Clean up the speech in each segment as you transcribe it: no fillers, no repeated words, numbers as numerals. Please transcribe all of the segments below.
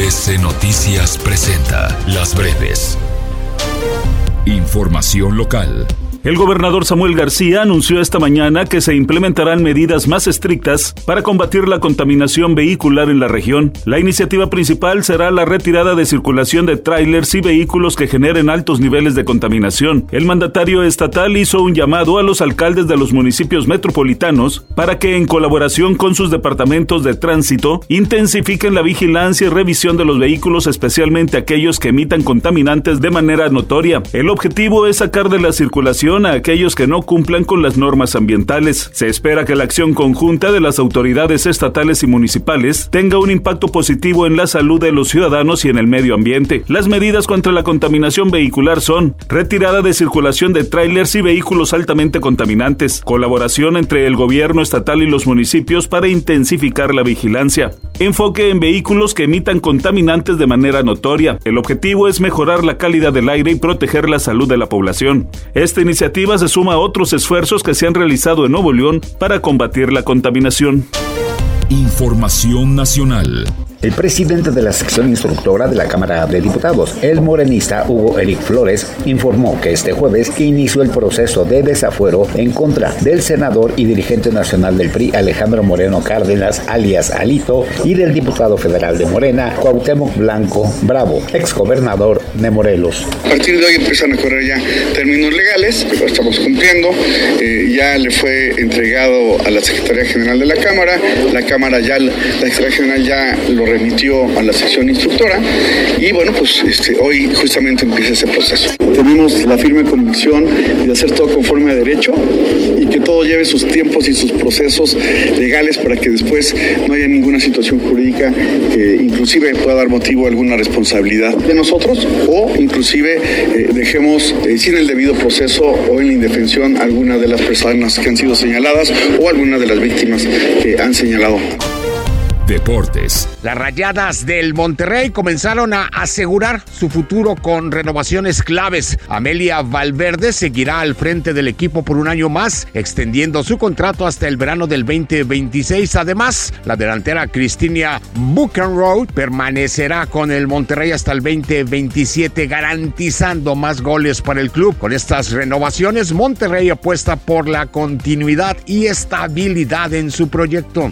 ABC Noticias presenta Las Breves. Información local. El gobernador Samuel García anunció esta mañana que se implementarán medidas más estrictas para combatir la contaminación vehicular en la región. La iniciativa principal será la retirada de circulación de tráilers y vehículos que generen altos niveles de contaminación. El mandatario estatal hizo un llamado a los alcaldes de los municipios metropolitanos para que, en colaboración con sus departamentos de tránsito, intensifiquen la vigilancia y revisión de los vehículos, especialmente aquellos que emitan contaminantes de manera notoria. El objetivo es sacar de la circulación a aquellos que no cumplan con las normas ambientales. Se espera que la acción conjunta de las autoridades estatales y municipales tenga un impacto positivo en la salud de los ciudadanos y en el medio ambiente. Las medidas contra la contaminación vehicular son: retirada de circulación de tráilers y vehículos altamente contaminantes, colaboración entre el gobierno estatal y los municipios para intensificar la vigilancia, enfoque en vehículos que emitan contaminantes de manera notoria. El objetivo es mejorar la calidad del aire y proteger la salud de la población. Esta iniciativa se suma a otros esfuerzos que se han realizado en Nuevo León para combatir la contaminación. Información nacional. El presidente de la sección instructora de la Cámara de Diputados, el morenista Hugo Eric Flores, informó que este jueves inició el proceso de desafuero en contra del senador y dirigente nacional del PRI, Alejandro Moreno Cárdenas, alias Alito, y del diputado federal de Morena, Cuauhtémoc Blanco Bravo, exgobernador de Morelos. A partir de hoy empiezan a correr ya términos legales, que lo estamos cumpliendo. Ya le fue entregado a la Secretaría General de la Cámara la Secretaría General ya lo remitió a la sección instructora y bueno, pues hoy justamente empieza ese proceso. Tenemos la firme convicción de hacer todo conforme a derecho y que todo lleve sus tiempos y sus procesos legales para que después no haya ninguna situación jurídica que inclusive pueda dar motivo a alguna responsabilidad de nosotros o inclusive dejemos sin el debido proceso o en la indefensión a alguna de las personas que han sido señaladas o alguna de las víctimas que han señalado. Deportes. Las Rayadas del Monterrey comenzaron a asegurar su futuro con renovaciones claves. Amelia Valverde seguirá al frente del equipo por un año más, extendiendo su contrato hasta el verano del 2026. Además, la delantera Cristina Buchenroth permanecerá con el Monterrey hasta el 2027, garantizando más goles para el club. Con estas renovaciones, Monterrey apuesta por la continuidad y estabilidad en su proyecto.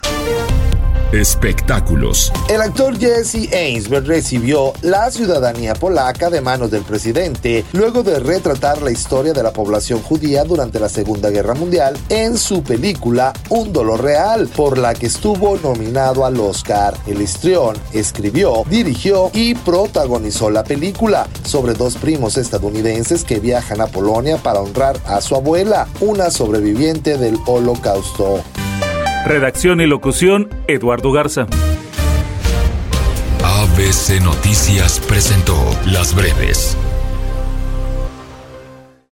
Espectáculos. El actor Jesse Einsberg recibió la ciudadanía polaca de manos del presidente luego de retratar la historia de la población judía durante la Segunda Guerra Mundial en su película Un dolor real, por la que estuvo nominado al Oscar. El histrión escribió, dirigió y protagonizó la película sobre dos primos estadounidenses que viajan a Polonia para honrar a su abuela, una sobreviviente del Holocausto. Redacción y locución, Eduardo Garza. ABC Noticias presentó Las Breves.